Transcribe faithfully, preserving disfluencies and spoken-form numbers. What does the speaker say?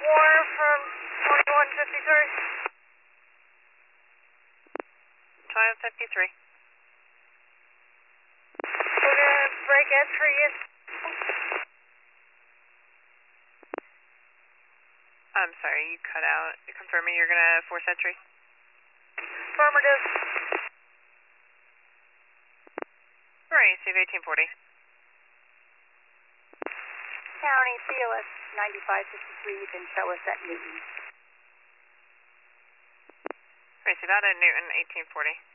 four from twenty-one fifty-three. twenty-one fifty-three. We're gonna break entry in. I'm sorry, you cut out. You're confirming you're gonna force entry? Affirmative. Right, save eighteen forty. County C O S ninety-five fifty-three, you can show us at Newton. Right, so that at Newton, eighteen forty.